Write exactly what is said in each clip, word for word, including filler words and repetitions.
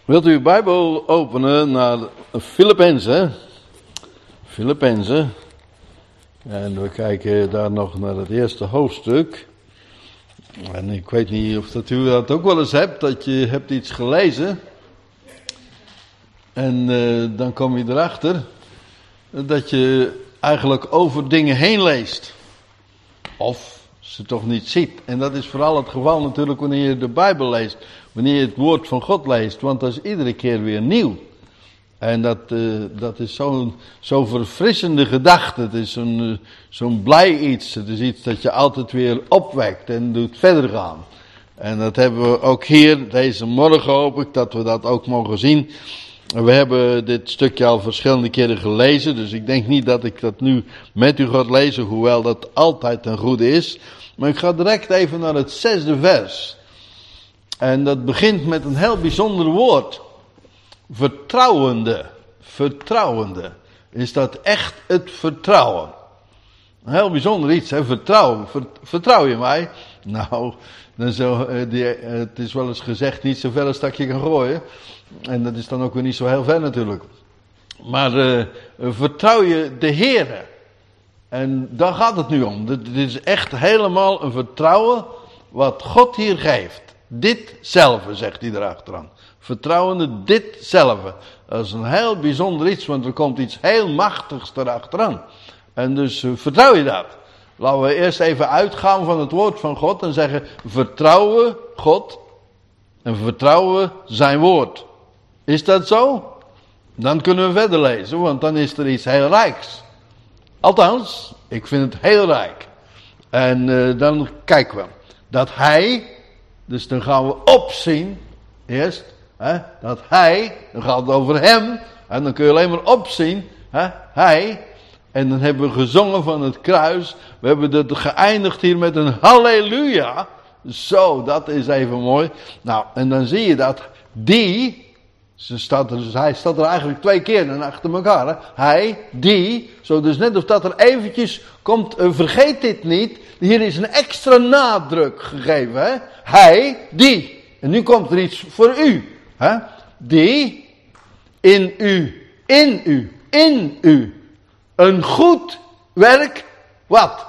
Wilt u uw Bijbel openen naar Filippenzen? Filippenzen. En we kijken daar nog naar het eerste hoofdstuk. En ik weet niet of dat u dat ook wel eens hebt, dat je hebt iets gelezen. En uh, dan kom je erachter dat je eigenlijk over dingen heen leest. Of ze toch niet ziet. En dat is vooral het geval natuurlijk wanneer je de Bijbel leest. Wanneer je het woord van God leest. Want dat is iedere keer weer nieuw. En dat, uh, dat is zo'n zo verfrissende gedachte. Het is zo'n, uh, zo'n blij iets. Het is iets dat je altijd weer opwekt en doet verder gaan. En dat hebben we ook hier deze morgen, hoop ik, dat we dat ook mogen zien. We hebben dit stukje al verschillende keren gelezen. Dus ik denk niet dat ik dat nu met u ga lezen. Hoewel dat altijd een goede is. Maar ik ga direct even naar het zesde vers. En dat begint met een heel bijzonder woord. Vertrouwende. Vertrouwende. Is dat echt het vertrouwen? Een heel bijzonder iets, hè? Vertrouwen. Vertrouw je mij? Nou, dan zo, uh, die, uh, het is wel eens gezegd niet zo ver als dat je kan gooien. En dat is dan ook weer niet zo heel ver natuurlijk. Maar uh, vertrouw je de Heere. En daar gaat het nu om. Dit is echt helemaal een vertrouwen wat God hier geeft. Ditzelfde, zegt hij erachteraan. Vertrouwende ditzelfde. Dat is een heel bijzonder iets, want er komt iets heel machtigs erachteraan. En dus uh, vertrouw je dat. Laten we eerst even uitgaan van het woord van God en zeggen: vertrouwen God en vertrouwen zijn woord. Is dat zo? Dan kunnen we verder lezen, want dan is er iets heel rijks. Althans, ik vind het heel rijk. En uh, dan kijken we. Dat hij, dus dan gaan we opzien, eerst, hè, dat hij, dan gaat het over hem, en dan kun je alleen maar opzien, hè, hij, en dan hebben we gezongen van het kruis, we hebben het geëindigd hier met een halleluja, zo, dat is even mooi. Nou, en dan zie je dat die, ze staat er, dus hij staat er eigenlijk twee keer dan achter elkaar. Hè? Hij, die, zo dus net of dat er eventjes komt, uh, vergeet dit niet. Hier is een extra nadruk gegeven. Hè? Hij, die. En nu komt er iets voor u. Hè? Die, in u, in u, in u. Een goed werk, wat?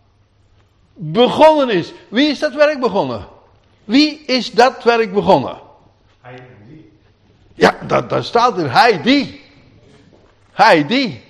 Begonnen is. Wie is dat werk begonnen? Wie is dat werk begonnen? Hij en die. Ja, dat, daar staat er, hij die. Hij die.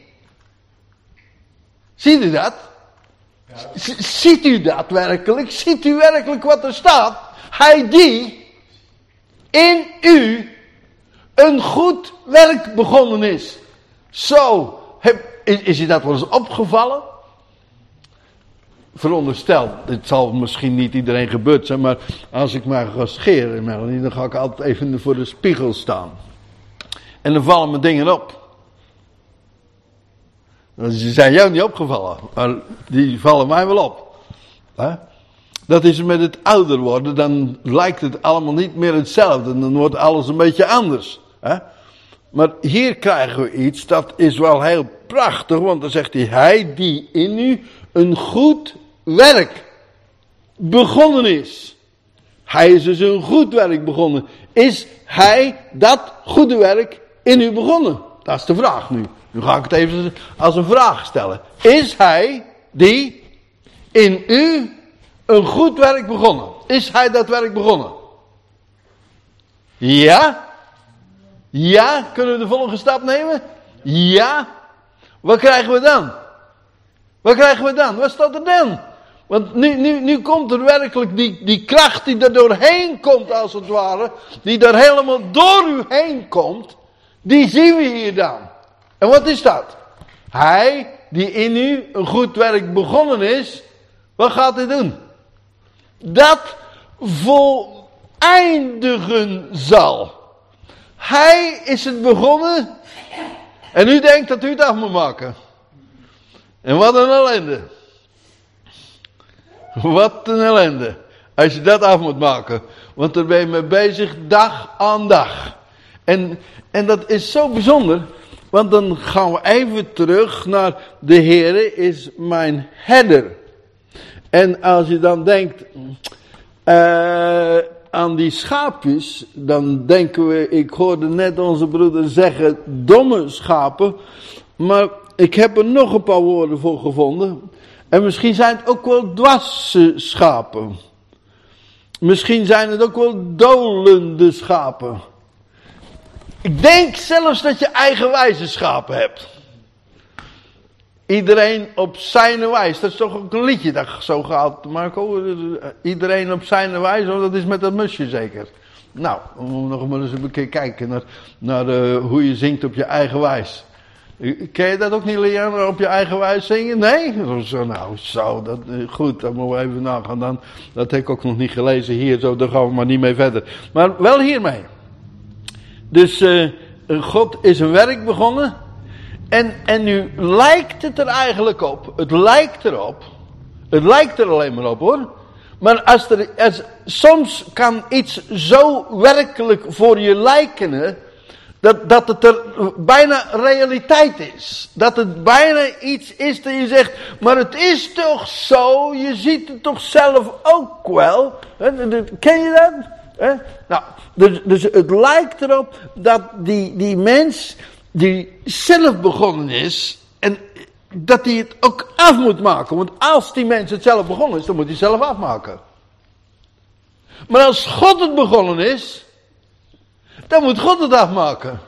Ziet u dat? Ja. Z- ziet u dat werkelijk? Ziet u werkelijk wat er staat? Hij die in u een goed werk begonnen is. Zo, heb, is, is je dat wel eens opgevallen? Veronderstel, het zal misschien niet iedereen gebeurd zijn, maar als ik maar ga scheren, Melanie, dan ga ik altijd even voor de spiegel staan. En dan vallen me dingen op. Ze zijn jou niet opgevallen, maar die vallen mij wel op. He? Dat is met het ouder worden, dan lijkt het allemaal niet meer hetzelfde, dan wordt alles een beetje anders. He? Maar hier krijgen we iets, dat is wel heel prachtig, want dan zegt hij, hij die in u een goed werk begonnen is. Hij is dus een goed werk begonnen. Is hij dat goede werk in u begonnen? Dat is de vraag nu. Nu ga ik het even als een vraag stellen. Is hij die in u een goed werk begonnen? Is hij dat werk begonnen? Ja? Ja? Kunnen we de volgende stap nemen? Ja? Wat krijgen we dan? Wat krijgen we dan? Wat staat er dan? Want nu, nu, nu komt er werkelijk die, die kracht die er doorheen komt als het ware. Die daar helemaal door u heen komt. Die zien we hier dan. En wat is dat? Hij die in u een goed werk begonnen is. Wat gaat hij doen? Dat voleindigen zal. Hij is het begonnen. En u denkt dat u het af moet maken. En wat een ellende. Wat een ellende. Als je dat af moet maken. Want daar ben je mee bezig dag aan dag. En, en dat is zo bijzonder. Want dan gaan we even terug naar de Heere is mijn herder. En als je dan denkt. Uh, aan die schaapjes, dan denken we, ik hoorde net onze broeder zeggen, domme schapen. Maar ik heb er nog een paar woorden voor gevonden. En misschien zijn het ook wel dwasse schapen. Misschien zijn het ook wel dolende schapen. Ik denk zelfs dat je eigenwijze schapen hebt. Iedereen op zijn wijze. Dat is toch ook een liedje dat zo gaat, Marco? Iedereen op zijn wijze, dat is met dat musje zeker. Nou, we moeten nog maar eens een keer kijken naar, naar uh, hoe je zingt op je eigen wijze. Ken je dat ook niet, Liana, op je eigen wijze zingen? Nee? Zo, nou, zo, dat, goed, dan moeten we even nagaan. Dan, dat heb ik ook nog niet gelezen hier, zo, daar gaan we maar niet mee verder. Maar wel hiermee. Dus uh, God is een werk begonnen. En, en nu lijkt het er eigenlijk op. Het lijkt erop. Het lijkt er alleen maar op hoor. Maar als er, als, soms kan iets zo werkelijk voor je lijken. Dat, dat het er bijna realiteit is. Dat het bijna iets is dat je zegt. Maar het is toch zo. Je ziet het toch zelf ook wel. Ken je dat? He? Nou, dus, dus het lijkt erop dat die, die mens die zelf begonnen is en dat hij het ook af moet maken. Want als die mens het zelf begonnen is, dan moet hij het zelf afmaken. Maar als God het begonnen is, dan moet God het afmaken.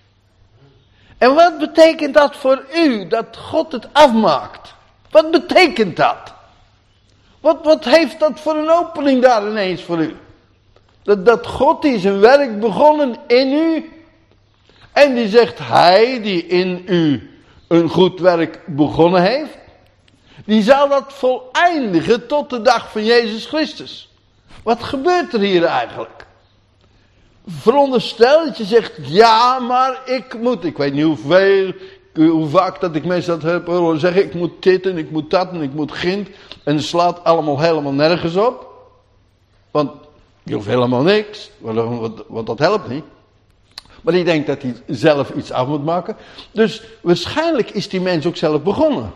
En wat betekent dat voor u, dat God het afmaakt? Wat betekent dat? Wat, wat heeft dat voor een opening daar ineens voor u? Dat, dat God die zijn werk begonnen in u. En die zegt, hij die in u een goed werk begonnen heeft. Die zal dat voleindigen tot de dag van Jezus Christus. Wat gebeurt er hier eigenlijk? Veronderstel dat je zegt, ja maar ik moet. Ik weet niet hoeveel, hoe vaak dat ik mensen dat heb horen zeggen. Ik moet dit en ik moet dat en ik moet gint. En het slaat allemaal helemaal nergens op. Want je hoeft helemaal niks. Want, want, want dat helpt niet. Maar die denkt dat hij zelf iets af moet maken. Dus waarschijnlijk is die mens ook zelf begonnen.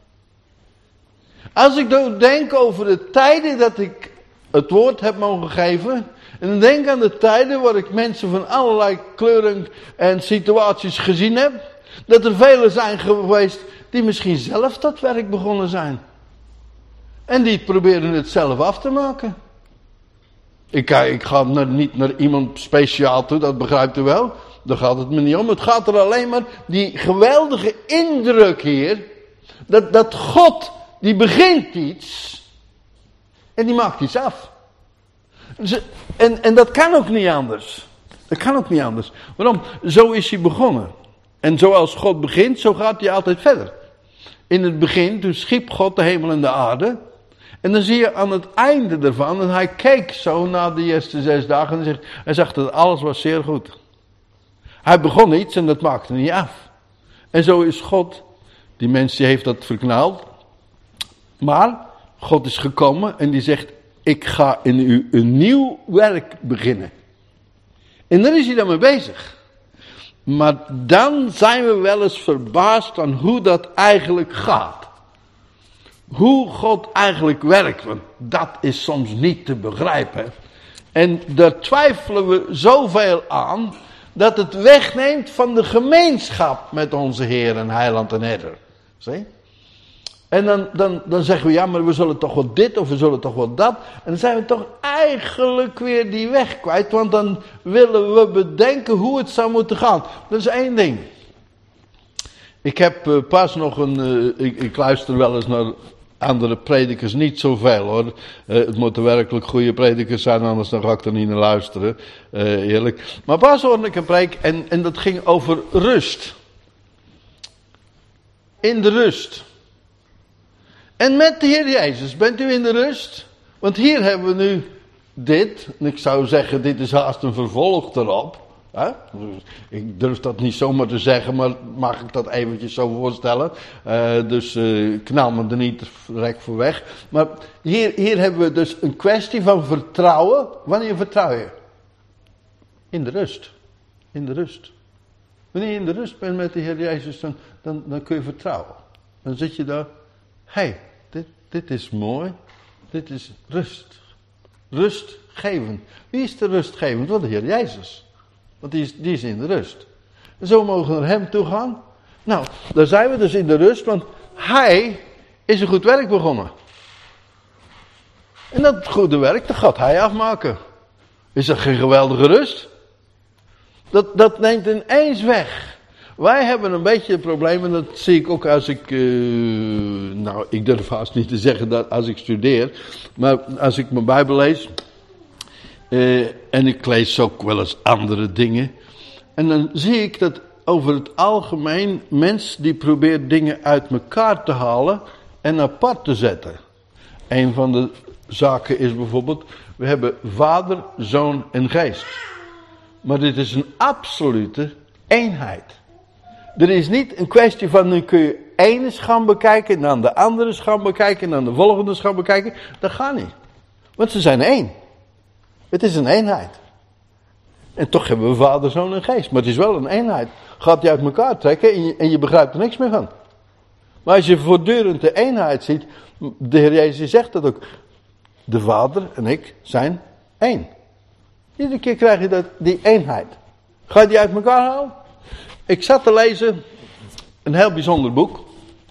Als ik dan denk over de tijden dat ik het woord heb mogen geven. En dan denk aan de tijden waar ik mensen van allerlei kleuren en situaties gezien heb. Dat er velen zijn geweest die misschien zelf dat werk begonnen zijn. En die proberen het zelf af te maken. Ik, ik ga naar, niet naar iemand speciaal toe, dat begrijpt u wel. Daar gaat het me niet om. Het gaat er alleen maar die geweldige indruk hier. Dat, dat God, die begint iets. En die maakt iets af. En, en dat kan ook niet anders. Dat kan ook niet anders. Waarom? Zo is hij begonnen. En zoals God begint, zo gaat hij altijd verder. In het begin, toen schiep God de hemel en de aarde. En dan zie je aan het einde ervan, en hij keek zo na de eerste zes dagen en zegt, hij zag dat alles was zeer goed. Hij begon iets en dat maakte niet af. En zo is God, die mens die heeft dat verknald. Maar God is gekomen en die zegt, ik ga in u een nieuw werk beginnen. En daar is hij dan mee bezig. Maar dan zijn we wel eens verbaasd aan hoe dat eigenlijk gaat. Hoe God eigenlijk werkt, want dat is soms niet te begrijpen. En daar twijfelen we zoveel aan, dat het wegneemt van de gemeenschap met onze Heer en Heiland en Herder. Zie? En dan, dan, dan zeggen we, ja, maar we zullen toch wel dit of we zullen toch wel dat. En dan zijn we toch eigenlijk weer die weg kwijt, want dan willen we bedenken hoe het zou moeten gaan. Dat is één ding. Ik heb uh, pas nog een, uh, ik, ik luister wel eens naar andere predikers, niet zoveel hoor. Uh, het moeten werkelijk goede predikers zijn, anders dan ga ik er niet naar luisteren. Uh, eerlijk. Maar pas hoorde ik een preek en, en dat ging over rust. In de rust. En met de Heer Jezus, bent u in de rust? Want hier hebben we nu dit. En ik zou zeggen, dit is haast een vervolg erop. Hè? Ik durf dat niet zomaar te zeggen, maar mag ik dat eventjes zo voorstellen. Uh, dus uh, knal me er niet direct voor weg. Maar hier, hier hebben we dus een kwestie van vertrouwen. Wanneer vertrouw je? In de rust. In de rust. Wanneer je in de rust bent met de Heer Jezus, dan, dan, dan kun je vertrouwen. Dan zit je daar. Hé, hey, dit, dit is mooi. Dit is rust. Rustgevend. Wie is de rustgevend? Wel de Heer Jezus. Want die is, die is in de rust. En zo mogen we naar hem toe gaan. Nou, daar zijn we dus in de rust, want hij is een goed werk begonnen. En dat goede werk, dat gaat hij afmaken. Is dat geen geweldige rust? Dat, dat neemt ineens weg. Wij hebben een beetje een probleem, en dat zie ik ook als ik, uh, nou ik durf haast niet te zeggen dat als ik studeer, maar als ik mijn Bijbel lees, uh, en ik lees ook wel eens andere dingen, en dan zie ik dat over het algemeen mens die probeert dingen uit elkaar te halen en apart te zetten. Een van de zaken is bijvoorbeeld, we hebben Vader, Zoon en Geest. Maar dit is een absolute eenheid. Er is niet een kwestie van, nu kun je ene eens gaan bekijken, en dan de andere eens gaan bekijken, en dan de volgende eens gaan bekijken. Dat gaat niet. Want ze zijn één. Het is een eenheid. En toch hebben we Vader, Zoon en Geest. Maar het is wel een eenheid. Gaat die uit elkaar trekken en je, en je begrijpt er niks meer van. Maar als je voortdurend de eenheid ziet, de Heer Jezus zegt dat ook. De Vader en ik zijn één. Iedere keer krijg je dat, die eenheid. Ga je die uit elkaar halen? Ik zat te lezen een heel bijzonder boek.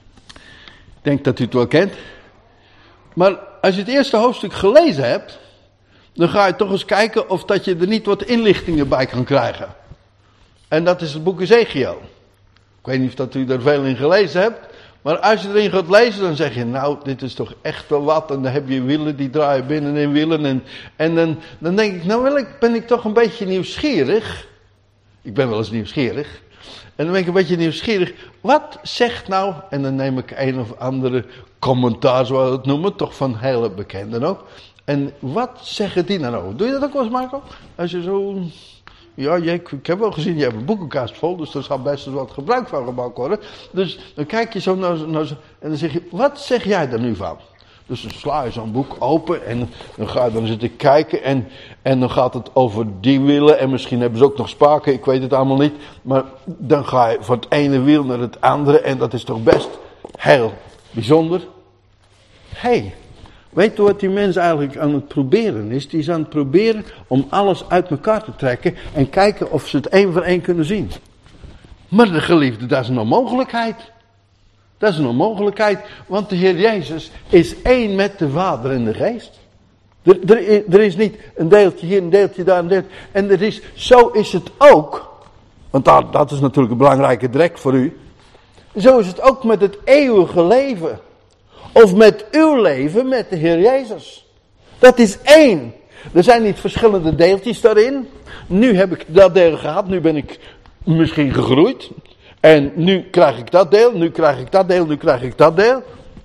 Ik denk dat u het wel kent. Maar als je het eerste hoofdstuk gelezen hebt, dan ga je toch eens kijken of dat je er niet wat inlichtingen bij kan krijgen. En dat is het boek Ezekiel. Ik weet niet of dat u er veel in gelezen hebt. Maar als je erin gaat lezen, dan zeg je, nou, dit is toch echt wel wat. En dan heb je wielen, die draaien binnenin wielen. En, en dan, dan denk ik, nou wel, ik, ben ik toch een beetje nieuwsgierig. Ik ben wel eens nieuwsgierig. En dan ben ik een beetje nieuwsgierig. Wat zegt nou, en dan neem ik een of andere commentaar, zoals we het noemen, toch van hele bekenden ook. En wat zeggen die nou over? Doe je dat ook wel eens, Marco? Als je zo... Ja, jij, ik heb wel gezien, je hebt een boekenkast vol, dus er zal best eens wat gebruik van gemaakt worden. Dus dan kijk je zo naar, naar en dan zeg je, wat zeg jij er nu van? Dus dan sla je zo'n boek open en dan ga je dan zitten kijken en, en dan gaat het over die wielen en misschien hebben ze ook nog spaken, ik weet het allemaal niet. Maar dan ga je van het ene wiel naar het andere en dat is toch best heel bijzonder. Hé. Hey, weet je wat die mens eigenlijk aan het proberen is? Die is aan het proberen om alles uit elkaar te trekken en kijken of ze het één voor één kunnen zien. Maar de geliefde, dat is een onmogelijkheid. Dat is een onmogelijkheid, want de Heer Jezus is één met de Vader en de Geest. Er, er, er is niet een deeltje hier, een deeltje daar, een deeltje. En er is, zo is het ook, want dat, dat is natuurlijk een belangrijke drek voor u. Zo is het ook met het eeuwige leven. Of met uw leven met de Heer Jezus. Dat is één. Er zijn niet verschillende deeltjes daarin. Nu heb ik dat deel gehad. Nu ben ik misschien gegroeid. En nu krijg ik dat deel. Nu krijg ik dat deel. Nu krijg ik dat deel.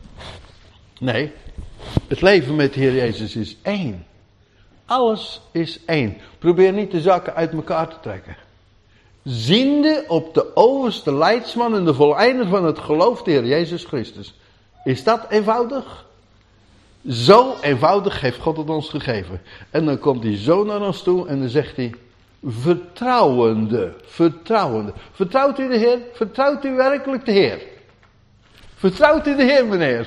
Nee. Het leven met de Heer Jezus is één. Alles is één. Probeer niet de zaken uit elkaar te trekken. Ziende op de overste leidsman en de voleinder van het geloof, de Heer Jezus Christus. Is dat eenvoudig? Zo eenvoudig heeft God het ons gegeven. En dan komt hij zo naar ons toe en dan zegt hij, vertrouwende, vertrouwende. Vertrouwt u de Heer? Vertrouwt u werkelijk de Heer? Vertrouwt u de Heer, meneer?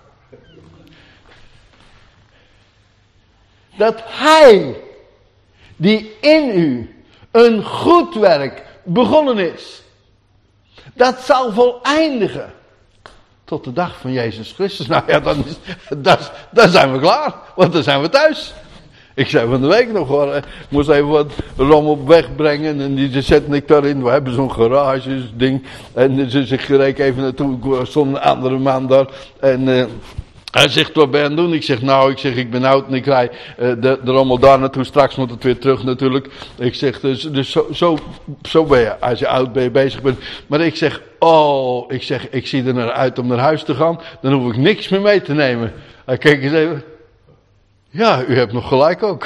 Dat Hij, die in u een goed werk begonnen is, dat zal voleindigen. Tot de dag van Jezus Christus. Nou ja, dan, is, dan, dan zijn we klaar. Want dan zijn we thuis. Ik zei van de week nog hoor. Ik moest even wat rommel wegbrengen. En die zette ik daarin. We hebben zo'n garage ding. En dus ik reek even naartoe. Er stond een andere man daar. En uh, hij zegt, wat ben je aan het doen? Ik zeg, nou, ik zeg, ik ben oud en ik rij uh, de, de rommel daar naartoe. Straks moet het weer terug natuurlijk. Ik zeg, dus, dus zo, zo, zo ben je. Als je oud ben je bezig bent. Maar ik zeg, oh, ik zeg, ik zie er naar uit om naar huis te gaan. Dan hoef ik niks meer mee te nemen. Hij keek eens even. Ja, u hebt nog gelijk ook.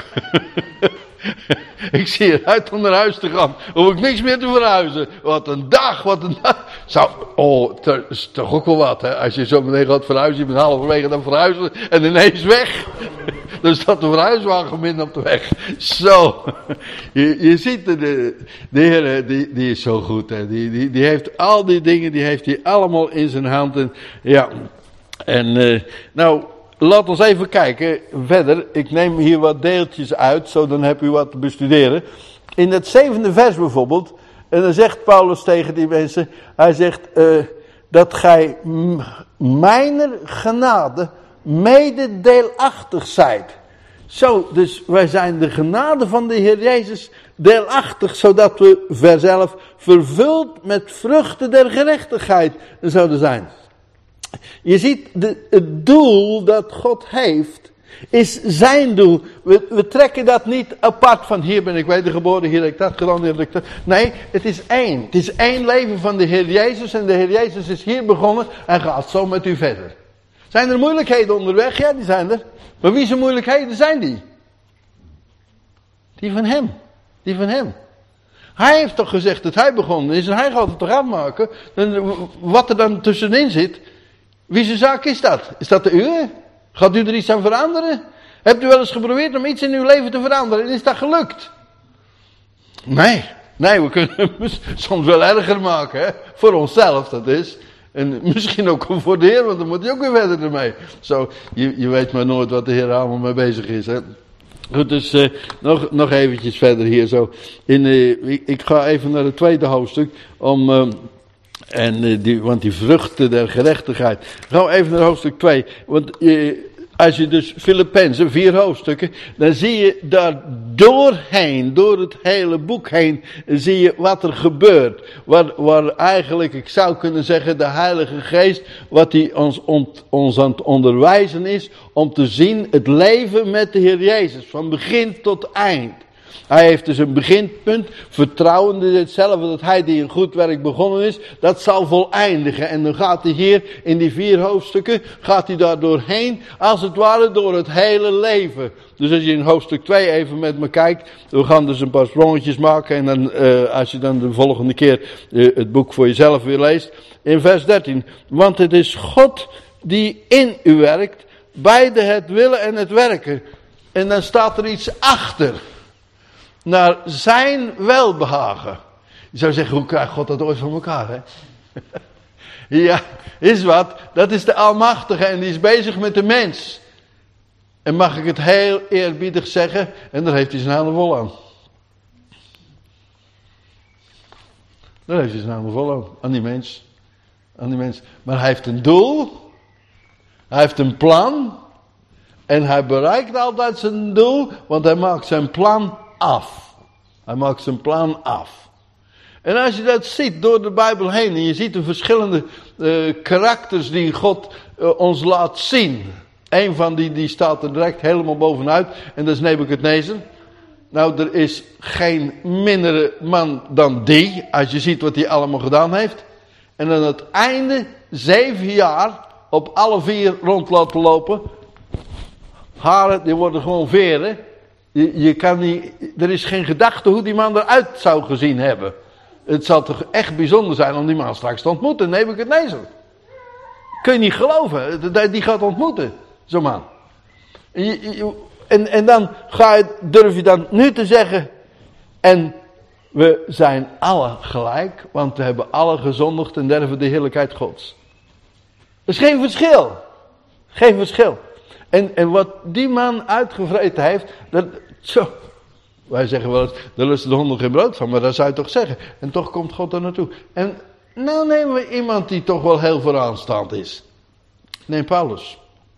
Ik zie eruit om naar huis te gaan. Hoef ik niks meer te verhuizen. Wat een dag, wat een dag. Zou, oh, dat is toch ook wel wat, hè. Als je zo meteen gaat verhuizen, je bent halverwege dan verhuizen en ineens weg. Dan staat de verhuiswagen midden op de weg. Zo. Je, je ziet, de, de Heer, die, die is zo goed, hè. Die, die, die heeft al die dingen, die heeft hij allemaal in zijn hand. En, ja. En, uh, nou, laat ons even kijken verder. Ik neem hier wat deeltjes uit, zo dan heb u wat te bestuderen. In het zevende vers bijvoorbeeld, en dan zegt Paulus tegen die mensen, hij zegt, uh, dat gij m- mijner genade mededeelachtig zijt. Zo, dus wij zijn de genade van de Heer Jezus deelachtig, zodat we verzelf vervuld met vruchten der gerechtigheid zouden zijn. Je ziet, de, het doel dat God heeft, is zijn doel. We, we trekken dat niet apart van hier ben ik wedergeboren, hier heb ik dat gedaan, hier heb ik dat. Nee, het is één. Het is één leven van de Heer Jezus en de Heer Jezus is hier begonnen en gaat zo met u verder. Zijn er moeilijkheden onderweg? Ja, die zijn er. Maar wie zijn moeilijkheden zijn die? Die van hem. Die van hem. Hij heeft toch gezegd dat hij begonnen is en hij gaat het toch afmaken. En wat er dan tussenin zit, wie zijn zaak is dat? Is dat de uwe? Gaat u er iets aan veranderen? Hebt u wel eens geprobeerd om iets in uw leven te veranderen en is dat gelukt? Nee, nee, we kunnen het soms wel erger maken, hè? Voor onszelf dat is. En misschien ook voor de Heer, want dan moet hij ook weer verder ermee. Zo, je, je weet maar nooit wat de Heer allemaal mee bezig is, hè? Goed, dus uh, nog, nog eventjes verder hier zo. In, uh, ik, ik ga even naar het tweede hoofdstuk. Om, uh, en, uh, die, want die vruchten der gerechtigheid. Gaan we even naar hoofdstuk twee. Want uh, als je dus Filippenzen, vier hoofdstukken. Dan zie je daar doorheen, door het hele boek heen. Zie je wat er gebeurt. Waar, waar eigenlijk, ik zou kunnen zeggen, de Heilige Geest. Wat hij ons, ont, ons aan het onderwijzen is. Om te zien het leven met de Heer Jezus. Van begin tot eind. Hij heeft dus een beginpunt, vertrouwende hetzelfde dat hij die een goed werk begonnen is, dat zal voleindigen. En dan gaat hij hier in die vier hoofdstukken, gaat hij daar doorheen, als het ware door het hele leven. Dus als je in hoofdstuk twee even met me kijkt, we gaan dus een paar sprongetjes maken en dan, uh, als je dan de volgende keer uh, het boek voor jezelf weer leest, in vers dertien. Want het is God die in u werkt, beide het willen en het werken. En dan staat er iets achter. Naar zijn welbehagen. Je zou zeggen, hoe krijgt God dat ooit van elkaar, hè? Ja, is wat. Dat is de Almachtige en die is bezig met de mens. En mag ik het heel eerbiedig zeggen, en daar heeft hij zijn handen vol aan. Daar heeft hij zijn handen vol aan, aan die mens. Aan die mens. Maar hij heeft een doel. Hij heeft een plan. En hij bereikt altijd zijn doel, want hij maakt zijn plan af. Hij maakt zijn plan af. En als je dat ziet door de Bijbel heen, en je ziet de verschillende uh, karakters die God uh, ons laat zien. Een van die, die staat er direct helemaal bovenuit, en dat is Nebukadnezar. Nou, er is geen mindere man dan die, als je ziet wat hij allemaal gedaan heeft. En aan het einde, zeven jaar, op alle vier rond laten lopen. Haren, die worden gewoon veren. Je, je kan niet, er is geen gedachte hoe die man eruit zou gezien hebben. Het zal toch echt bijzonder zijn om die man straks te ontmoeten. Nebukadnezar. Kun je niet geloven. Die gaat ontmoeten. Zo'n man. En, en, en dan ga je, durf je dan nu te zeggen. En we zijn alle gelijk. Want we hebben alle gezondigd en derven de heerlijkheid Gods. Er is geen verschil. Geen verschil. En, en wat die man uitgevreten heeft, dat, zo, wij zeggen wel eens, daar lusten de honden geen brood van, maar dat zou je toch zeggen. En toch komt God er naartoe. En nou nemen we iemand die toch wel heel vooraanstaand is. Neem Paulus.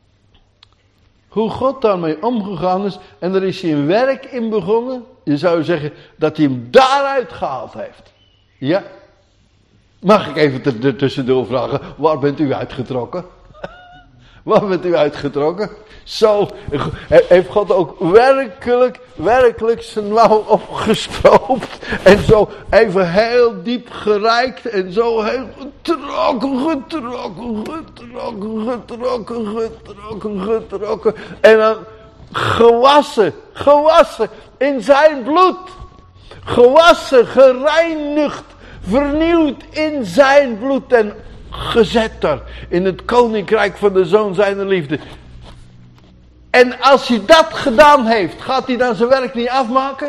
Hoe God daarmee omgegaan is, en er is hij een werk in begonnen. Je zou zeggen dat hij hem daaruit gehaald heeft. Ja? Mag ik even er tussendoor vragen, waar bent u uitgetrokken? Waar bent u uitgetrokken? Zo heeft God ook werkelijk, werkelijk zijn mouw opgestroopt. En zo even heel diep gereikt. En zo heel getrokken, getrokken, getrokken, getrokken, getrokken, getrokken. En dan gewassen, gewassen in zijn bloed. Gewassen, gereinigd, vernieuwd in zijn bloed. En gezet daar in het koninkrijk van de Zoon zijner liefde. En als hij dat gedaan heeft, gaat hij dan zijn werk niet afmaken?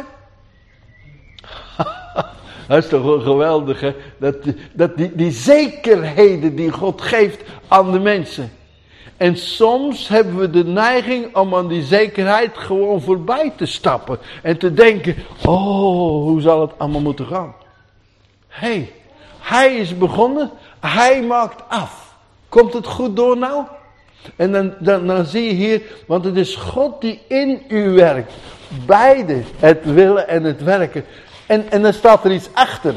Dat is toch wel geweldig, hè? Dat, dat die, die zekerheden die God geeft aan de mensen. En soms hebben we de neiging om aan die zekerheid gewoon voorbij te stappen. En te denken, oh, hoe zal het allemaal moeten gaan? Hé, hey, hij is begonnen, hij maakt af. Komt het goed door nou? En dan, dan, dan zie je hier, want het is God die in u werkt. Beide, het willen en het werken. En, en dan staat er iets achter.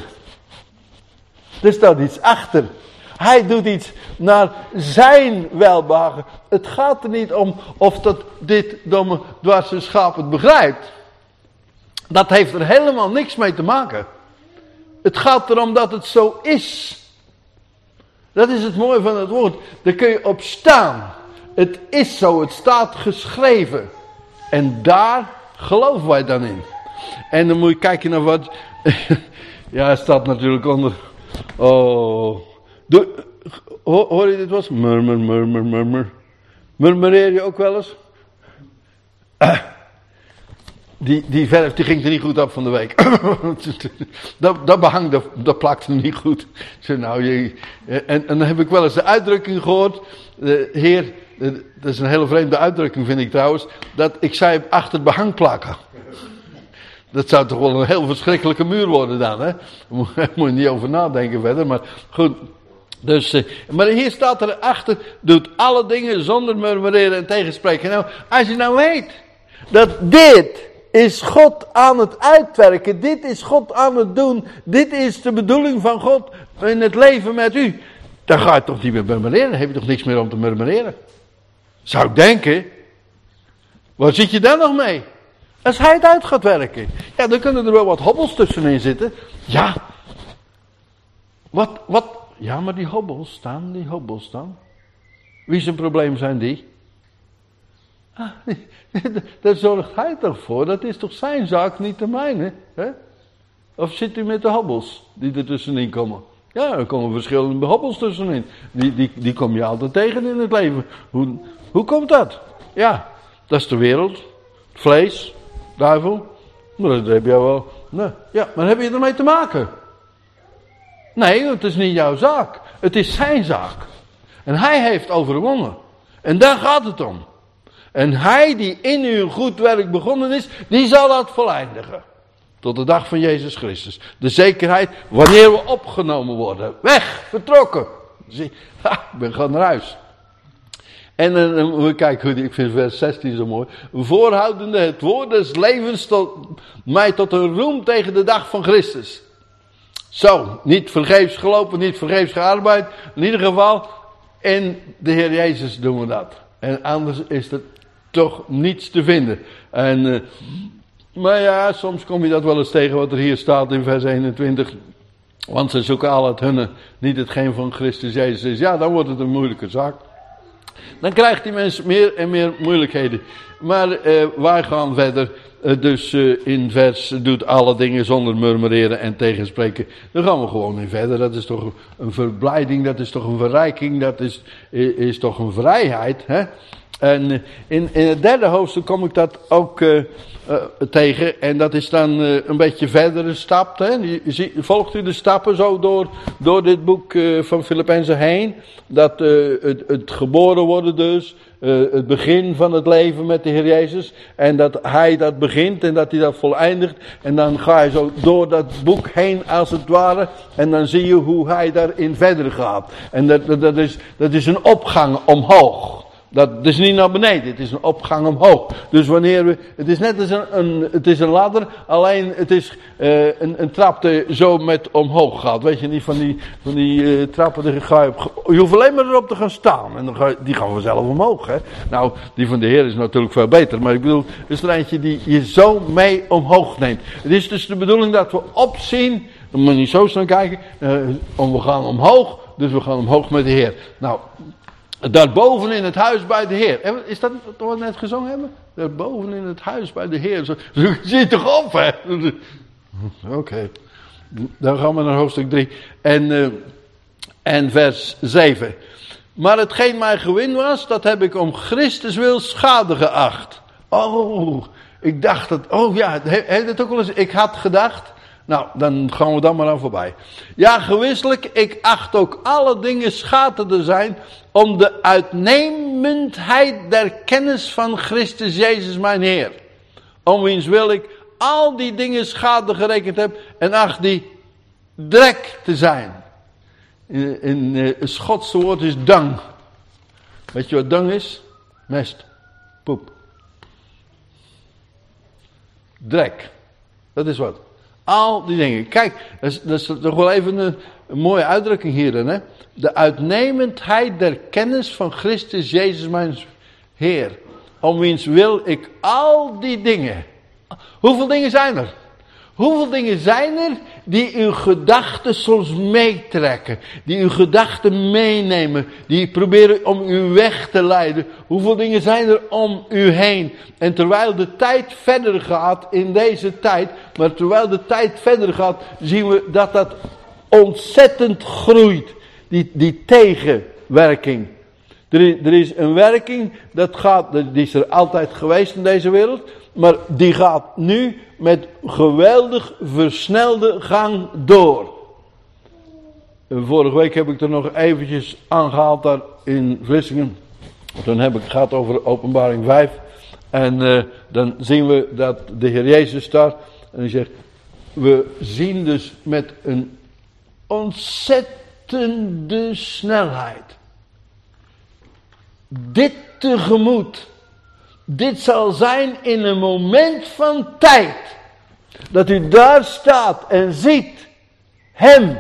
Er staat iets achter. Hij doet iets naar zijn welbehagen. Het gaat er niet om of dat dit domme dwarse schaap het begrijpt. Dat heeft er helemaal niks mee te maken. Het gaat erom dat het zo is. Dat is het mooie van het woord. Daar kun je op staan. Het is zo, het staat geschreven. En daar geloven wij dan in. En dan moet je kijken naar wat... ja, het staat natuurlijk onder... Oh... Doe, hoor, hoor je dit wel eens? Murmur, murmur, murmur. Murmureer je ook wel eens? Ah, die, die verf die ging er niet goed op van de week. dat, dat behang, dat, dat plakte niet goed. Zo, nou, je, en, en dan heb ik wel eens de uitdrukking gehoord. Uh, heer, uh, dat is een hele vreemde uitdrukking vind ik trouwens. Dat ik zei achter het behang plakken. Dat zou toch wel een heel verschrikkelijke muur worden dan, hè? Daar moet je niet over nadenken verder, maar goed... Dus, uh, maar hier staat er achter, doet alle dingen zonder murmureren en tegenspreken. Nou, als je nou weet dat dit is God aan het uitwerken, dit is God aan het doen, dit is de bedoeling van God in het leven met u, dan ga je toch niet meer murmureren, dan heb je toch niks meer om te murmureren. Zou ik denken, waar zit je dan nog mee? Als hij het uit gaat werken, ja, dan kunnen er wel wat hobbels tussenin zitten. Ja, wat, wat... Ja, maar die hobbels staan, die hobbels staan. Wie zijn probleem zijn die? Ah, daar zorgt hij toch voor, dat is toch zijn zaak, niet de mijne. Hè? Of zit u met de hobbels die er tussenin komen? Ja, er komen verschillende hobbels tussenin. Die, die, die kom je altijd tegen in het leven. Hoe, hoe komt dat? Ja, dat is de wereld, het vlees, duivel. Maar dat heb je wel. Nee. Ja, maar heb je ermee te maken? Nee, het is niet jouw zaak. Het is zijn zaak. En hij heeft overwonnen. En daar gaat het om. En hij die in u een goed werk begonnen is, die zal dat voleindigen. Tot de dag van Jezus Christus. De zekerheid wanneer we opgenomen worden. Weg, vertrokken. Zie, ha, ik ben gewoon naar huis. En dan kijk, ik vind vers zestien zo mooi. Voorhoudende het woord des levens tot mij tot een roem tegen de dag van Christus. Zo, niet vergeefs gelopen, niet vergeefs gearbeid. In ieder geval, in de Heer Jezus doen we dat. En anders is er toch niets te vinden. En, uh, maar ja, soms kom je dat wel eens tegen wat er hier staat in vers eenentwintig. Want ze zoeken al het hunne, niet hetgeen van Christus Jezus is. Ja, dan wordt het een moeilijke zaak. Dan krijgt die mens meer en meer moeilijkheden. Maar uh, wij gaan verder. Uh, dus uh, in vers doet alle dingen zonder murmureren en tegenspreken. Dan gaan we gewoon in verder. Dat is toch een verblijding, dat is toch een verrijking, dat is, is, is toch een vrijheid. Hè? En uh, in, in het derde hoofdstuk kom ik dat ook uh, uh, tegen. En dat is dan uh, een beetje verder een stap. Hè? Je, je, volgt u de stappen zo door, door dit boek uh, van Filippenzen heen. Dat uh, het, het geboren worden dus. Uh, het begin van het leven met de Heer Jezus. En dat hij dat begint en dat hij dat voleindigt. En dan ga je zo door dat boek heen als het ware. En dan zie je hoe hij daarin verder gaat. En dat, dat, dat, is, dat is een opgang omhoog. Dat is niet naar beneden, het is een opgang omhoog. Dus wanneer we, het is net als een, een, het is een ladder, alleen het is uh, een, een trap die zo met omhoog gaat. Weet je niet, van die, van die uh, trappen, die ga je, op, je hoeft alleen maar erop te gaan staan. En dan ga je, die gaan vanzelf omhoog. Hè? Nou, die van de Heer is natuurlijk veel beter. Maar ik bedoel, het is er eentje die je zo mee omhoog neemt. Het is dus de bedoeling dat we opzien, dan moet je niet zo staan kijken, uh, om we gaan omhoog, dus we gaan omhoog met de Heer. Nou... Daarboven in het huis bij de Heer. Is dat wat we net gezongen hebben? Daarboven in het huis bij de Heer. Zo, zo zie je toch op, hè? Oké. Okay. Dan gaan we naar hoofdstuk drie. En, uh, en vers zeven. Maar hetgeen mij gewin was, dat heb ik om Christus wil schade geacht. Oh, ik dacht dat... Oh ja, heeft het ook wel eens... Ik had gedacht... Nou, dan gaan we dan maar aan voorbij. Ja, gewisselijk, ik acht ook alle dingen schade te zijn om de uitnemende uitnemendheid der kennis van Christus Jezus mijn Heer. Om wiens wil ik al die dingen schade gerekend heb en acht die drek te zijn. In, in uh, het Schotse woord is dung. Weet je wat dung is? Mest. Poep. Drek. Dat is wat. Al die dingen. Kijk, dat is, dat is toch wel even een, een mooie uitdrukking hierin. Hè? De uitnemendheid der kennis van Christus Jezus mijn Heer. Om wiens wil ik al die dingen. Hoeveel dingen zijn er? Hoeveel dingen zijn er die uw gedachten soms meetrekken? Die uw gedachten meenemen. Die proberen om u weg te leiden. Hoeveel dingen zijn er om u heen? En terwijl de tijd verder gaat in deze tijd. Maar terwijl de tijd verder gaat zien we dat dat ontzettend groeit. Die, die tegenwerking. Er is, er is een werking dat gaat, die is er altijd geweest in deze wereld. Maar die gaat nu met geweldig versnelde gang door. Vorige week heb ik er nog eventjes aangehaald daar in Vlissingen. Toen heb ik het gehad over Openbaring vijf. En uh, dan zien we dat de Heer Jezus daar. En hij zegt, we zien dus met een ontzettende snelheid. Dit tegemoet. Dit zal zijn in een moment van tijd. Dat u daar staat en ziet hem.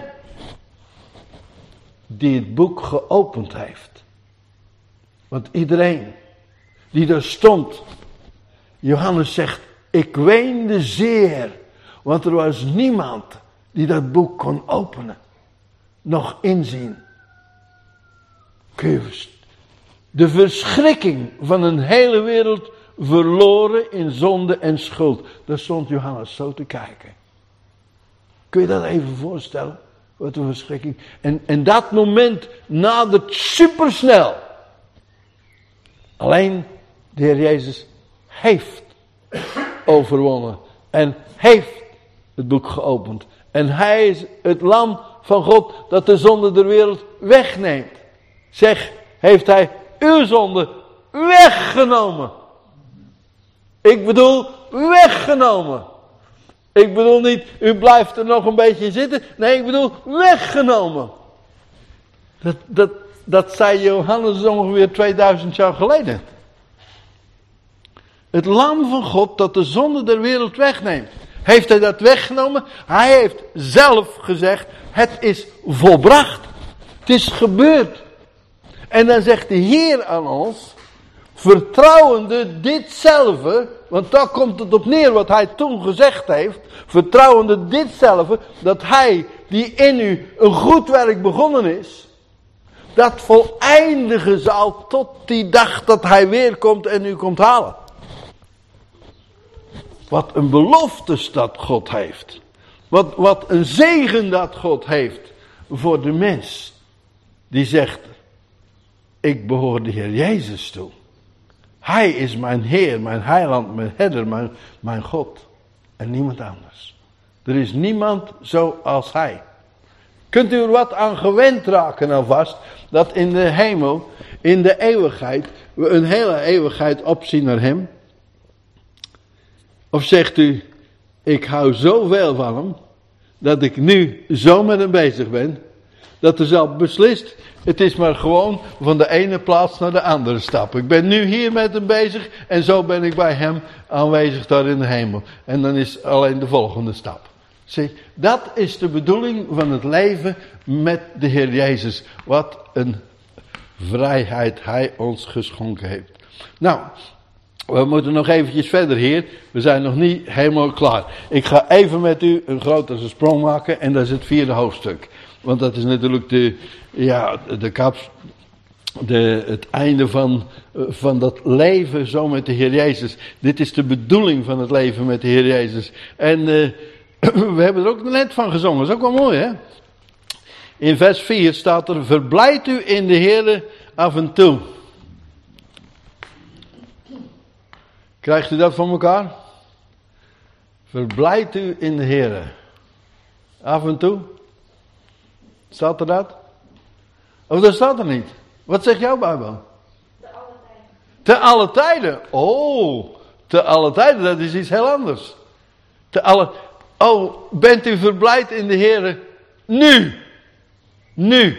Die het boek geopend heeft. Want iedereen die daar stond. Johannes zegt, ik weende zeer. Want er was niemand die dat boek kon openen. Nog inzien. Kun je verstaan? De verschrikking van een hele wereld verloren in zonde en schuld. Daar stond Johannes zo te kijken. Kun je dat even voorstellen? Wat een verschrikking. En, en dat moment nadert supersnel. Alleen de Heer Jezus heeft overwonnen. En heeft het boek geopend. En hij is het lam van God dat de zonde der wereld wegneemt. Zeg, heeft hij uw zonde weggenomen. Ik bedoel, weggenomen. Ik bedoel niet, u blijft er nog een beetje in zitten. Nee, ik bedoel, weggenomen. Dat, dat, dat zei Johannes ongeveer tweeduizend jaar geleden. Het lam van God dat de zonde der wereld wegneemt. Heeft hij dat weggenomen? Hij heeft zelf gezegd, het is volbracht. Het is gebeurd. En dan zegt de Heer aan ons, vertrouwende ditzelfde, want daar komt het op neer wat hij toen gezegd heeft, vertrouwende ditzelfde, dat hij die in u een goed werk begonnen is, dat voleindigen zal tot die dag dat hij weer komt en u komt halen. Wat een belofte dat God heeft. Wat, wat een zegen dat God heeft voor de mens die zegt, ik behoor de Heer Jezus toe. Hij is mijn Heer, mijn heiland, mijn herder, mijn, mijn God. En niemand anders. Er is niemand zoals Hij. Kunt u er wat aan gewend raken alvast, dat in de hemel, in de eeuwigheid, we een hele eeuwigheid opzien naar Hem? Of zegt u, ik hou zoveel van Hem, dat ik nu zo met Hem bezig ben, dat er zelf beslist, het is maar gewoon van de ene plaats naar de andere stap. Ik ben nu hier met Hem bezig en zo ben ik bij Hem aanwezig daar in de hemel. En dan is alleen de volgende stap. Zie, dat is de bedoeling van het leven met de Heer Jezus. Wat een vrijheid Hij ons geschonken heeft. Nou, we moeten nog eventjes verder hier. We zijn nog niet helemaal klaar. Ik ga even met u een grotere sprong maken en dat is het vierde hoofdstuk. Want dat is natuurlijk de, ja, de kaps, de, het einde van, van dat leven zo met de Heer Jezus. Dit is de bedoeling van het leven met de Heer Jezus. En uh, we hebben er ook net van gezongen. Dat is ook wel mooi, hè? In vers vier staat er, verblijd u in de Heere af en toe. Krijgt u dat van elkaar? Verblijd u in de Heere. Af en toe. Staat er dat? Of dat staat er niet. Wat zegt jouw Bijbel? De alle Te alle tijden. Oh, te alle tijden, dat is iets heel anders. Te alle... Oh, bent u verblijd in de Heer? Nu. Nu.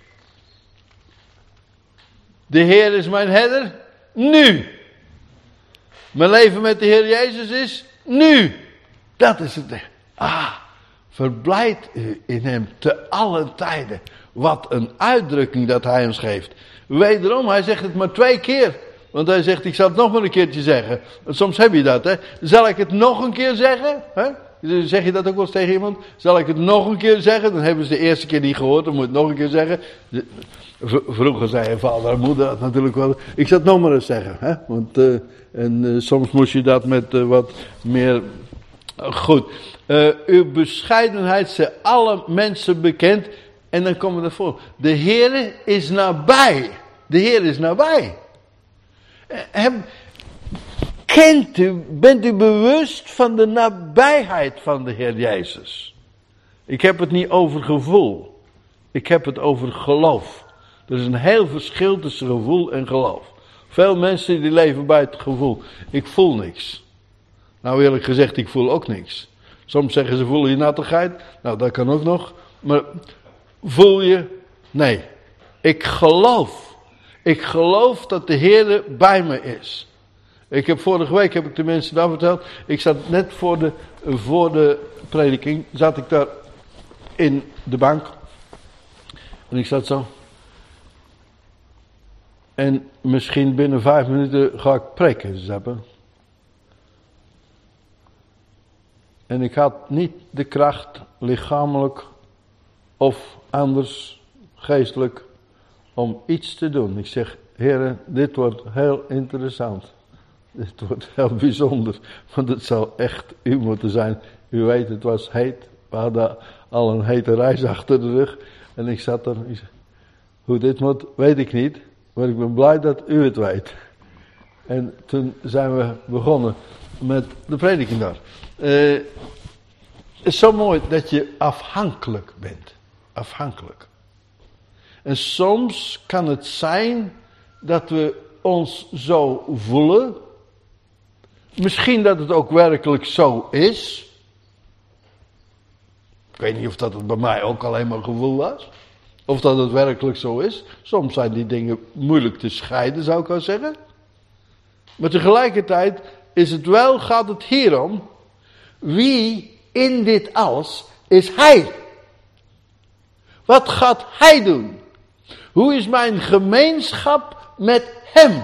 De Heer is mijn herder. Nu. Mijn leven met de Heer Jezus is nu. Dat is het. Ah, verblijd u in hem te alle tijden. Wat een uitdrukking dat hij ons geeft. Wederom, hij zegt het maar twee keer. Want hij zegt, ik zal het nog maar een keertje zeggen. Soms heb je dat, hè. Zal ik het nog een keer zeggen? Hè? Zeg je dat ook wel eens tegen iemand? Zal ik het nog een keer zeggen? Dan hebben ze de eerste keer niet gehoord, dan moet je het nog een keer zeggen. Vroeger zei je vader en moeder dat natuurlijk wel. Ik zal het nog maar eens zeggen. Hè? Want, uh, en uh, soms moest je dat met uh, wat meer... Uh, goed. Uh, uw bescheidenheid zijn alle mensen bekend. En dan komen we ervoor. De Heer is nabij. De Heer is nabij. Uh, hem, kent u, bent u bewust van de nabijheid van de Heer Jezus? Ik heb het niet over gevoel. Ik heb het over geloof. Er is een heel verschil tussen gevoel en geloof. Veel mensen die leven bij het gevoel. Ik voel niks. Nou eerlijk gezegd, ik voel ook niks. Soms zeggen ze, voel je nattigheid? Nou, dat kan ook nog. Maar voel je? Nee. Ik geloof. Ik geloof dat de Heer bij me is. Ik heb vorige week, heb ik de mensen daar verteld. Ik zat net voor de, voor de prediking, zat ik daar in de bank. En ik zat zo. En misschien binnen vijf minuten ga ik preken, zappen. En ik had niet de kracht, lichamelijk of anders geestelijk, om iets te doen. Ik zeg, heren, dit wordt heel interessant. Dit wordt heel bijzonder, want het zal echt u moeten zijn. U weet, het was heet. We hadden al een hete reis achter de rug. En ik zat er, ik zei, hoe dit moet, weet ik niet. Maar ik ben blij dat u het weet. En toen zijn we begonnen met de prediking daar. Uh, het is zo mooi dat je afhankelijk bent. Afhankelijk. En soms kan het zijn dat we ons zo voelen. Misschien dat het ook werkelijk zo is. Ik weet niet of dat het bij mij ook alleen maar gevoel was. Of dat het werkelijk zo is. Soms zijn die dingen moeilijk te scheiden, zou ik wel zeggen. Maar tegelijkertijd is het wel, gaat het hier om. Wie in dit alles is Hij? Wat gaat Hij doen? Hoe is mijn gemeenschap met Hem?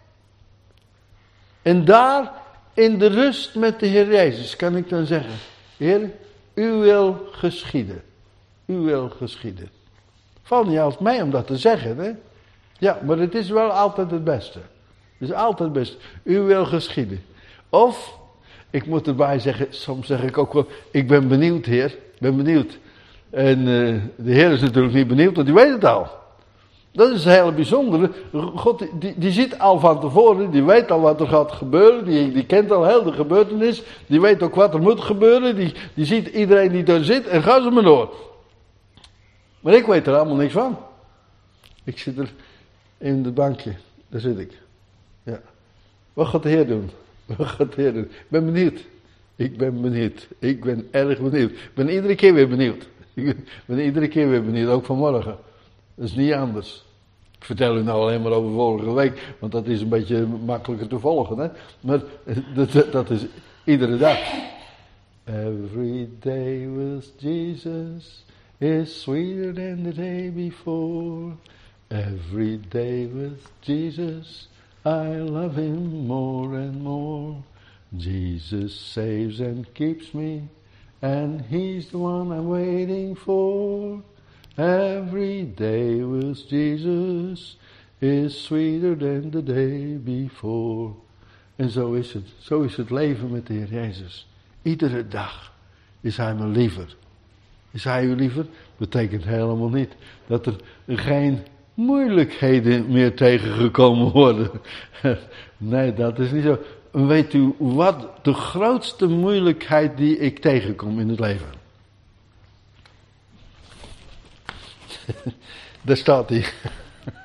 En daar in de rust met de Heer Jezus kan ik dan zeggen. Heer, u wil geschieden. U wil geschieden. Valt niet altijd mee om dat te zeggen, hè? Ja, maar het is wel altijd het beste. Het is altijd het beste. U wil geschieden. Of, ik moet erbij zeggen, soms zeg ik ook wel, ik ben benieuwd, Heer. Ik ben benieuwd. En uh, de Heer is natuurlijk niet benieuwd, want die weet het al. Dat is het hele bijzondere. God, die, die ziet al van tevoren, die weet al wat er gaat gebeuren, die, die kent al heel de gebeurtenis, die weet ook wat er moet gebeuren, die, die ziet iedereen die daar zit en gaat ze maar door. Maar ik weet er allemaal niks van. Ik zit er in het bankje, daar zit ik. Ja. Wat gaat de Heer doen? Wat gaat de Heer doen? Ik ben benieuwd. Ik ben benieuwd. Ik ben erg benieuwd. Ik ben iedere keer weer benieuwd. Ik ben iedere keer weer benieuwd, ook vanmorgen. Dat is niet anders. Ik vertel u nou alleen maar over vorige week, want dat is een beetje makkelijker te volgen, hè. Maar dat, dat is iedere dag. Every day with Jesus is sweeter than the day before. Every day with Jesus, I love Him more and more. Jesus saves and keeps me, and He's the one I'm waiting for. Every day with Jesus is sweeter than the day before. En zo is het. Zo is het leven met de Heer Jezus. Iedere dag is Hij me liever. Is Hij u liever? Betekent helemaal niet dat er geen moeilijkheden meer tegengekomen worden. Nee, dat is niet zo. Weet u wat de grootste moeilijkheid die ik tegenkom in het leven? Daar staat hij.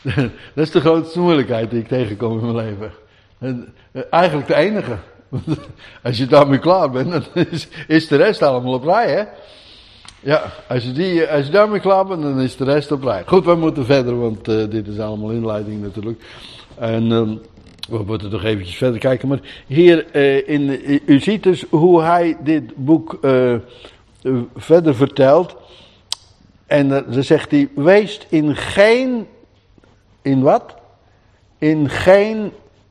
Dat is de grootste moeilijkheid die ik tegenkom in mijn leven. En, uh, eigenlijk de enige. Als je daarmee klaar bent, dan is, is de rest allemaal op rij, hè. Ja, als je, die, als je daarmee klaar bent, dan is de rest op rij. Goed, we moeten verder, want uh, dit is allemaal inleiding natuurlijk. En um, we moeten nog eventjes verder kijken. Maar hier, uh, in, uh, u ziet dus hoe hij dit boek uh, uh, verder vertelt. En uh, dan zegt hij, wees in geen, in wat? In geen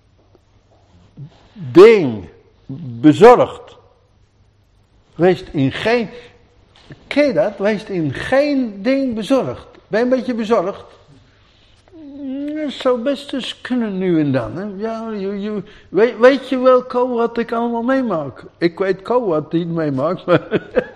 ding bezorgd. Wees in geen... Ken je dat? Wees in geen ding bezorgd. Ben je een beetje bezorgd? Dat zou best eens kunnen nu en dan. Hè? Ja, je, je, weet, weet je wel, Ko, wat ik allemaal meemaak? Ik weet Ko wat hij meemaakt, maar...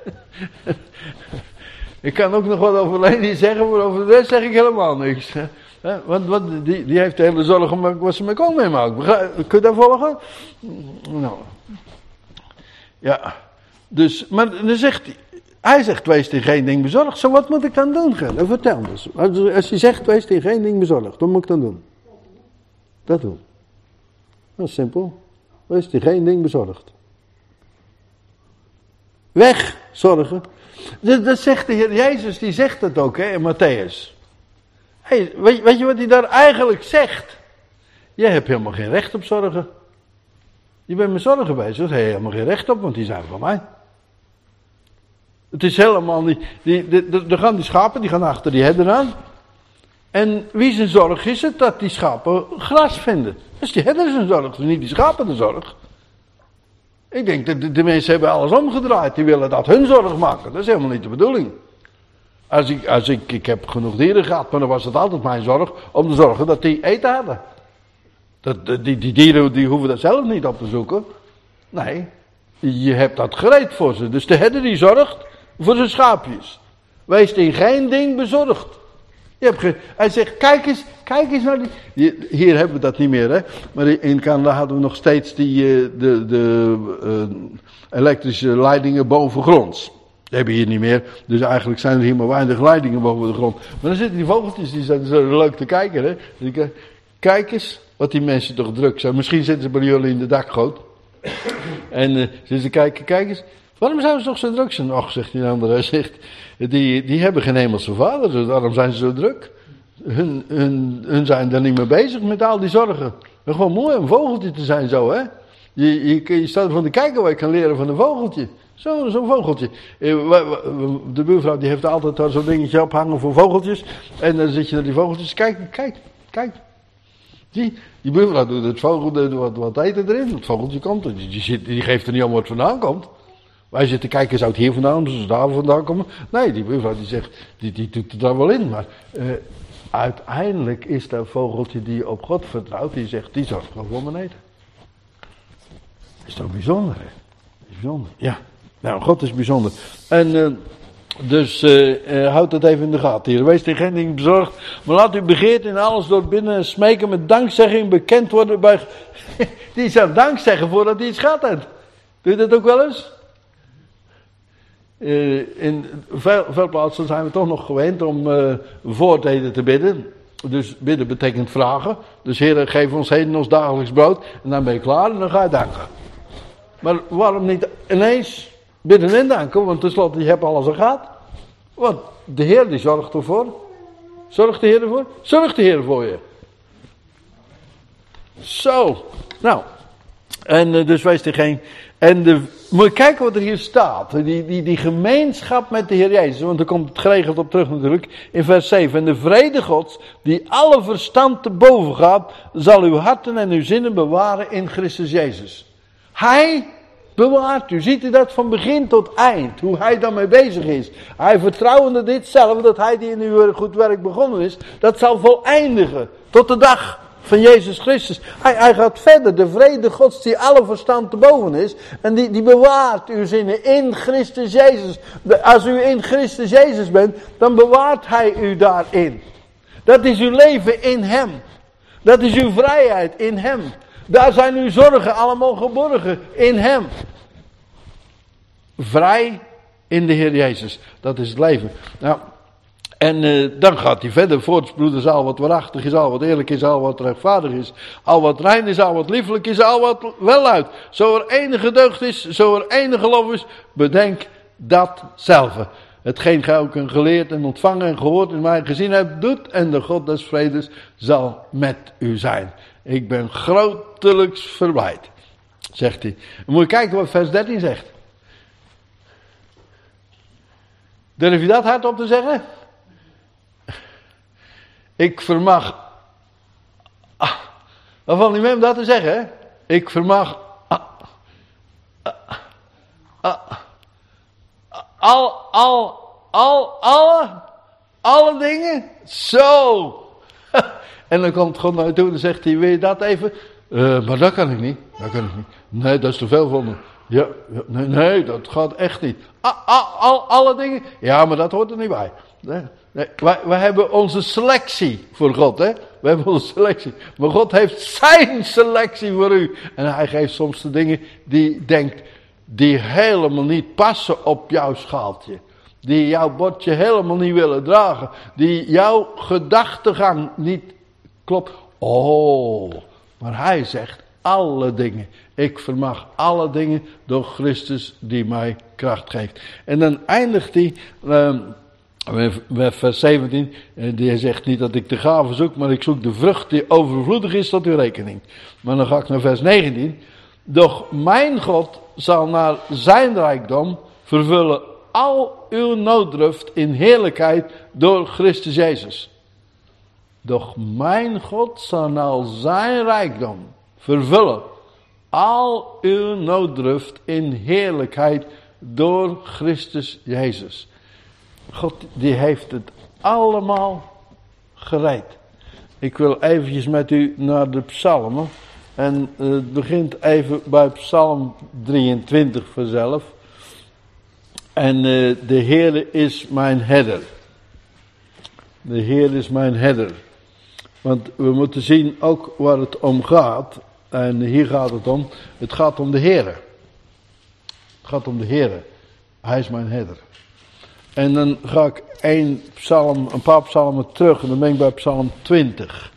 ik kan ook nog wat over Leni zeggen, maar over de rest zeg ik helemaal niks. Hè? Want, want die, die heeft de hele zorg om wat ze met Ko meemaakt. Kun je dat volgen? Nou. Ja. Dus, maar dan zegt hij... Hij zegt, wees in geen ding bezorgd. Zo, wat moet ik dan doen, Ger? Vertel dus. Als, als hij zegt, wees in geen ding bezorgd, wat moet ik dan doen? Dat doen. Dat is simpel. Wees in geen ding bezorgd. Weg, zorgen. Dat, dat zegt de Heer Jezus, die zegt dat ook, hè, in Matthäus. Hey, weet, weet je wat hij daar eigenlijk zegt? Je hebt helemaal geen recht op zorgen. Je bent met zorgen bezig, daar heb je helemaal geen recht op, want die zijn van mij. Het is helemaal niet... Die, die, die, die gaan die schapen, die gaan achter die herder aan. En wie zijn zorg is het dat die schapen gras vinden? Dat is die herder zijn zorg, dus niet die schapen de zorg. Ik denk dat de, de mensen hebben alles omgedraaid. Die willen dat hun zorg maken. Dat is helemaal niet de bedoeling. Als ik, als ik, ik heb genoeg dieren gehad, maar dan was het altijd mijn zorg om te zorgen dat die eten hadden. Dat, die, die dieren die hoeven dat zelf niet op te zoeken. Nee, je hebt dat gereed voor ze. Dus de herder die zorgt voor zijn schaapjes. Wees in geen ding bezorgd. Je hebt ge... Hij zegt, kijk eens, kijk eens naar die... Hier hebben we dat niet meer, hè. Maar in Canada hadden we nog steeds die, de, de uh, elektrische leidingen bovengronds. Dat hebben we hier niet meer. Dus eigenlijk zijn er hier maar weinig leidingen boven de grond. Maar dan zitten die vogeltjes, die zijn zo leuk te kijken, hè. Dus kijk eens wat die mensen toch druk zijn. Misschien zitten ze bij jullie in de dakgoot. En uh, ze kijken, kijk eens. Waarom zijn ze toch zo druk zijn? Och, zegt die andere, hij zegt, die, die hebben geen hemelse vader, dus daarom zijn ze zo druk. Hun, hun, hun zijn er niet mee bezig met al die zorgen. En gewoon mooi om een vogeltje te zijn zo, hè. Je, je, je staat ervan te kijken waar je kan leren van een vogeltje. Zo, zo'n vogeltje. De buurvrouw die heeft altijd daar zo'n dingetje ophangen voor vogeltjes. En dan zit je naar die vogeltjes, kijk, kijk, kijk. Zie, die buurvrouw doet het vogel, wat, wat eten erin, het vogeltje komt. Die, die, die geeft er niet om wat vandaan komt. Wij zitten kijken, zou het hier vandaan, zou het daar vandaan komen? Nee, die buurvrouw die zegt, die, die doet het daar wel in. Maar uh, uiteindelijk is dat vogeltje die op God vertrouwt, die zegt, die zorgt gewoon voor mijn eten. Dat is toch bijzonder, hè? Dat is bijzonder, ja. Nou, God is bijzonder. En uh, dus uh, uh, houd dat even in de gaten hier. Wees in geen ding bezorgd, maar laat u begeerd in alles door binnen smeken met dankzegging bekend worden bij... Die zou dank zeggen voordat hij iets gaat heeft. Doe je dat ook wel eens? Uh, in veel, veel plaatsen zijn we toch nog gewend om uh, voor het eten te bidden. Dus bidden betekent vragen. Dus Heer, geef ons heden ons dagelijks brood. En dan ben je klaar en dan ga je danken. Maar waarom niet ineens bidden en danken? Want tenslotte, je hebt alles al gehad. Want de Heer die zorgt ervoor. Zorgt de Heer ervoor? Zorgt de Heer voor je. Zo. Nou. En uh, dus wees er geen... En de, moet je kijken wat er hier staat. Die, die, die gemeenschap met de Heer Jezus. Want er komt het geregeld op terug natuurlijk. In vers zeven. En de vrede Gods, die alle verstand te boven gaat, zal uw harten en uw zinnen bewaren in Christus Jezus. Hij bewaart u. Ziet u dat van begin tot eind. Hoe hij daarmee bezig is. Hij vertrouwende dit zelf. Dat hij die in uw goed werk begonnen is. Dat zal voleindigen. Tot de dag van Jezus Christus. Hij, hij gaat verder. De vrede Gods die alle verstand te boven is. En die, die bewaart uw zinnen in Christus Jezus. De, als u in Christus Jezus bent. Dan bewaart hij u daarin. Dat is uw leven in hem. Dat is uw vrijheid in hem. Daar zijn uw zorgen allemaal geborgen in hem. Vrij in de Heer Jezus. Dat is het leven. Nou, En uh, dan gaat hij verder. Voortspoeden is al wat waarachtig is, al wat eerlijk is, al wat rechtvaardig is. Al wat rein is, al wat lieflijk is, al wat welluidt. Zo er enige deugd is, zo er enige lof is, bedenk dat zelf. Hetgeen gij ook geleerd en ontvangen en gehoord in mij gezien hebt, doet. En de God des vredes zal met u zijn. Ik ben grotelijks verblijd, zegt hij. Dan moet je kijken wat vers dertien zegt. Durf je dat hardop te zeggen? Ik vermag... Ah, wat valt niet mee om dat te zeggen, hè? Ik vermag... Ah, ah, ah, al, al, al, alle, alle dingen? Zo! En dan komt God naar je toe en dan zegt hij, wil je dat even? Uh, maar dat kan ik niet. Dat kan ik niet. Nee, dat is te veel voor me. Ja, ja, nee, nee, dat gaat echt niet. Ah, ah, al, alle dingen? Ja, maar dat hoort er niet bij. Nee, nee. Wij, wij hebben onze selectie voor God, hè. We hebben onze selectie. Maar God heeft zijn selectie voor u. En hij geeft soms de dingen die denkt, die helemaal niet passen op jouw schaaltje. Die jouw bordje helemaal niet willen dragen. Die jouw gedachtegang niet klopt. Oh, maar hij zegt alle dingen. Ik vermag alle dingen door Christus die mij kracht geeft. En dan eindigt hij uh, met vers zeventien. Die zegt niet dat ik de gave zoek, maar ik zoek de vrucht die overvloedig is tot uw rekening. Maar dan ga ik naar vers negentien. Doch mijn God zal naar zijn rijkdom vervullen al uw nooddruft in heerlijkheid door Christus Jezus. Doch mijn God zal naar zijn rijkdom vervullen al uw nooddruft in heerlijkheid door Christus Jezus. God die heeft het allemaal gereed. Ik wil eventjes met u naar de psalmen. En het begint even bij psalm drieëntwintig vanzelf. En uh, de Heere is mijn herder. De Heer is mijn herder. Want we moeten zien ook waar het om gaat. En hier gaat het om. Het gaat om de Heere. Het gaat om de Heere. Hij is mijn herder. En dan ga ik een psalm, een paar psalmen terug. En dan ben ik bij psalm twintig.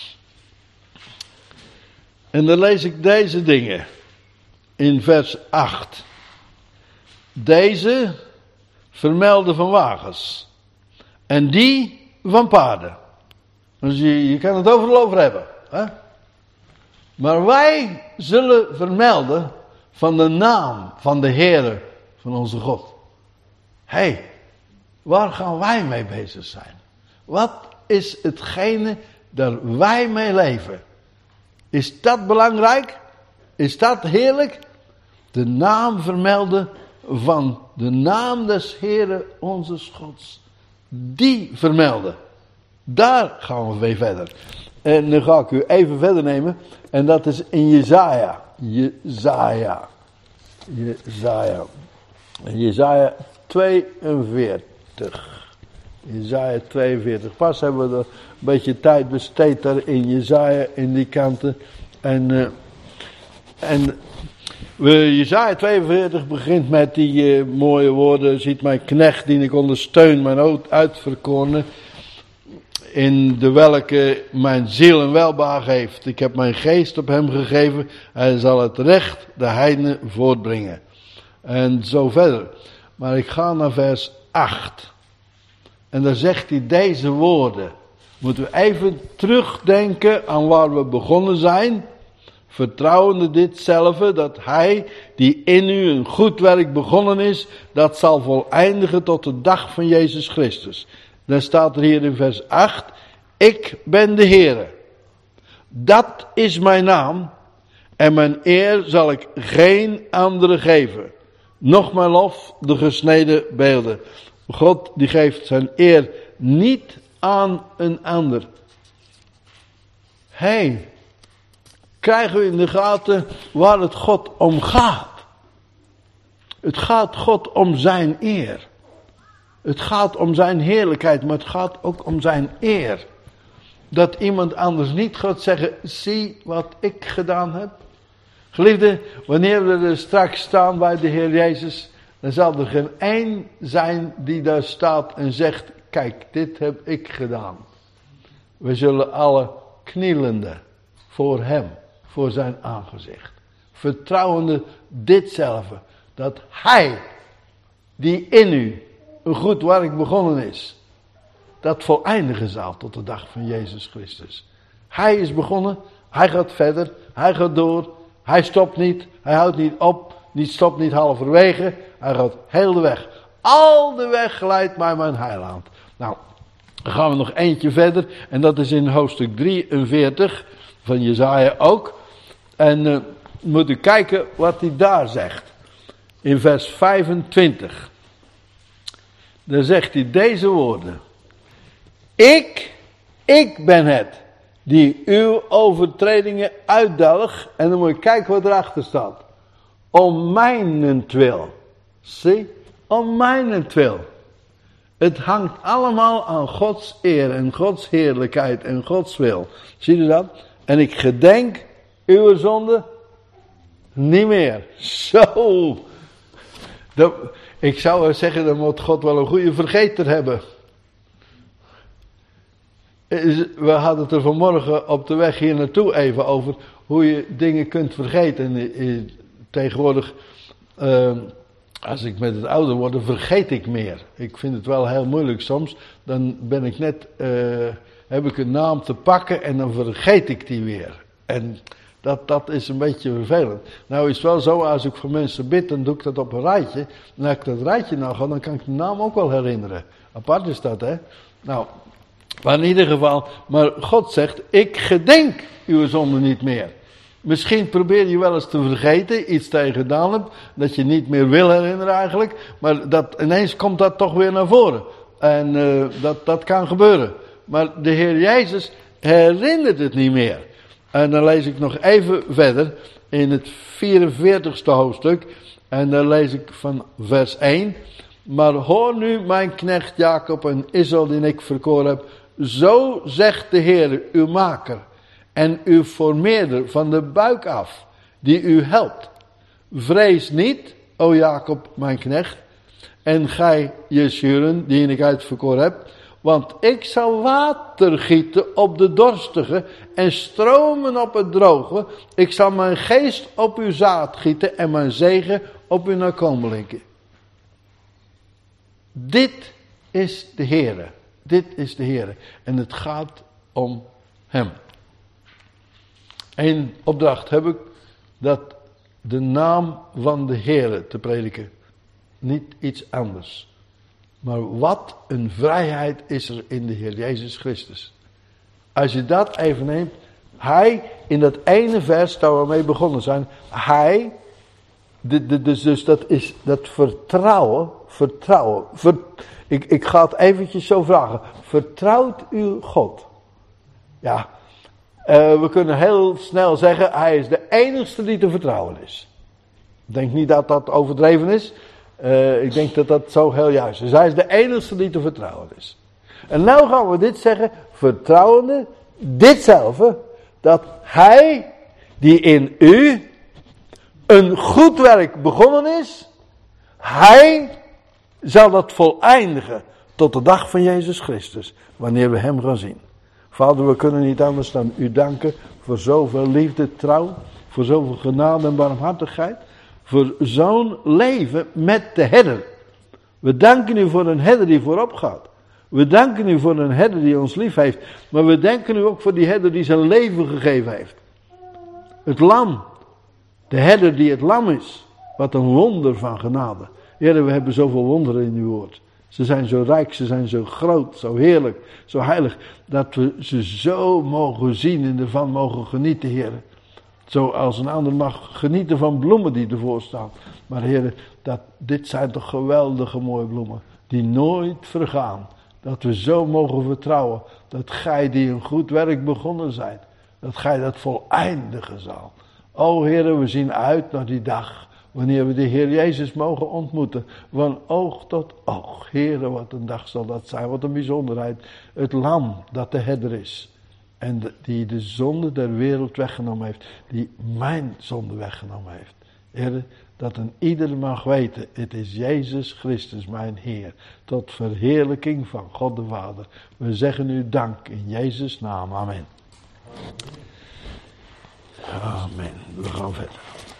En dan lees ik deze dingen. In vers acht. Deze vermelden van wagens. En die van paarden. Dus je, je kan het overal over hebben. Hè? Maar wij zullen vermelden van de naam van de Heere van onze God. Hé, hey, waar gaan wij mee bezig zijn? Wat is hetgene daar wij mee leven? Is dat belangrijk? Is dat heerlijk? De naam vermelden van de naam des Heere onze Gods. Die vermelden. Daar gaan we weer verder. En dan ga ik u even verder nemen. En dat is in Jesaja. Jesaja. Jesaja. Jesaja tweeënveertig. Jesaja tweeënveertig. Pas hebben we er een beetje tijd besteed daar in Jesaja, in die kanten. En, uh, en we, Jesaja tweeënveertig begint met die uh, mooie woorden. Ziet mijn knecht die ik ondersteun, mijn uitverkorene. In de welke mijn ziel een welbehagen heeft. Ik heb mijn geest op hem gegeven. Hij zal het recht de heidenen voortbrengen. En zo verder. Maar ik ga naar vers acht. En daar zegt hij deze woorden. Moeten we even terugdenken aan waar we begonnen zijn. Vertrouwende ditzelfde, dat hij die in u een goed werk begonnen is, dat zal voleindigen tot de dag van Jezus Christus. Dan staat er hier in vers acht. Ik ben de Heere. Dat is mijn naam. En mijn eer zal ik geen andere geven. Nog mijn lof de gesneden beelden. God die geeft zijn eer niet aan een ander. Hé, hey, krijgen we in de gaten waar het God om gaat? Het gaat God om zijn eer. Het gaat om zijn heerlijkheid, maar het gaat ook om zijn eer. Dat iemand anders niet gaat zeggen, zie wat ik gedaan heb. Geliefde, wanneer we er straks staan bij de Heer Jezus, dan zal er geen één zijn die daar staat en zegt, kijk, dit heb ik gedaan. We zullen alle knielende voor hem, voor zijn aangezicht. Vertrouwende ditzelfde, dat hij, die in u een goed werk begonnen is, dat voleindigen zal tot de dag van Jezus Christus. Hij is begonnen, hij gaat verder, hij gaat door, hij stopt niet, hij houdt niet op, niet stopt niet halverwege, hij gaat heel de weg. Al de weg leidt mij mijn heiland. Nou, dan gaan we nog eentje verder en dat is in hoofdstuk drieënveertig van Jesaja ook. En uh, moet u kijken wat hij daar zegt. In vers vijfentwintig. Dan zegt hij deze woorden. Ik, ik ben het die uw overtredingen uitdelg. En dan moet je kijken wat erachter staat. Om mijnentwil. Zie, om mijnentwil. Het hangt allemaal aan Gods eer en Gods heerlijkheid en Gods wil. Zie je dat? En ik gedenk uw zonde niet meer. Zo. Dat, ik zou zeggen, dan moet God wel een goede vergeter hebben. We hadden het er vanmorgen op de weg hier naartoe even over hoe je dingen kunt vergeten. Tegenwoordig, uh, als ik met het ouder word, dan vergeet ik meer. Ik vind het wel heel moeilijk soms. Dan ben ik net, uh, heb ik een naam te pakken en dan vergeet ik die weer. En dat, dat is een beetje vervelend. Nou is het wel zo, als ik voor mensen bid, dan doe ik dat op een rijtje. En als ik dat rijtje nou ga, dan kan ik de naam ook wel herinneren. Apart is dat, hè. Nou, maar in ieder geval, maar God zegt, ik gedenk uw zonde niet meer. Misschien probeer je wel eens te vergeten, iets tegen gedaan hebt, dat je niet meer wil herinneren eigenlijk. Maar dat, ineens komt dat toch weer naar voren. En uh, dat, dat kan gebeuren. Maar de Heer Jezus herinnert het niet meer. En dan lees ik nog even verder in het vierenveertigste hoofdstuk. En dan lees ik van vers één. Maar hoor nu mijn knecht Jacob en Israël die ik verkoren heb. Zo zegt de Heer, uw maker en uw formeerder van de buik af, die u helpt. Vrees niet, o Jacob mijn knecht, en gij Jesjuren, die ik uitverkoren heb. Want ik zal water gieten op de dorstige en stromen op het droge. Ik zal mijn geest op uw zaad gieten en mijn zegen op uw nakomelingen. Dit is de Heere. Dit is de Heere. En het gaat om hem. Eén opdracht heb ik, dat de naam van de Heere te prediken. Niet iets anders. Maar wat een vrijheid is er in de Heer Jezus Christus. Als je dat even neemt. Hij, in dat ene vers waar we mee begonnen zijn. Hij, de, de, dus, dus dat is dat vertrouwen. Vertrouwen. Ver, ik, ik ga het eventjes zo vragen. Vertrouwt u God? Ja. Uh, we kunnen heel snel zeggen. Hij is de enigste die te vertrouwen is. Ik denk niet dat dat overdreven is. Uh, ik denk dat dat zo heel juist is. Hij is de enige die te vertrouwen is. En nou gaan we dit zeggen. Vertrouwende, ditzelfde. Dat hij, die in u een goed werk begonnen is. Hij zal dat voleindigen tot de dag van Jezus Christus. Wanneer we hem gaan zien. Vader, we kunnen niet anders dan u danken voor zoveel liefde, trouw. Voor zoveel genade en barmhartigheid. Voor zo'n leven met de herder. We danken u voor een herder die voorop gaat. We danken u voor een herder die ons lief heeft. Maar we danken u ook voor die herder die zijn leven gegeven heeft. Het lam. De herder die het lam is. Wat een wonder van genade. Heer, we hebben zoveel wonderen in uw woord. Ze zijn zo rijk, ze zijn zo groot, zo heerlijk, zo heilig. Dat we ze zo mogen zien en ervan mogen genieten, Heer. Zoals een ander mag genieten van bloemen die ervoor staan. Maar Heer, dat, dit zijn toch geweldige mooie bloemen. Die nooit vergaan. Dat we zo mogen vertrouwen. Dat gij die een goed werk begonnen zijt. Dat gij dat voleindigen zal. O Heer, we zien uit naar die dag. Wanneer we de Heer Jezus mogen ontmoeten. Van oog tot oog. Heer, wat een dag zal dat zijn. Wat een bijzonderheid. Het lam dat de herder is. En de, die de zonde der wereld weggenomen heeft. Die mijn zonde weggenomen heeft. Heer, Dat een ieder mag weten, het is Jezus Christus mijn Heer. Tot verheerlijking van God de Vader. We zeggen u dank in Jezus' naam. Amen. Amen. We gaan verder.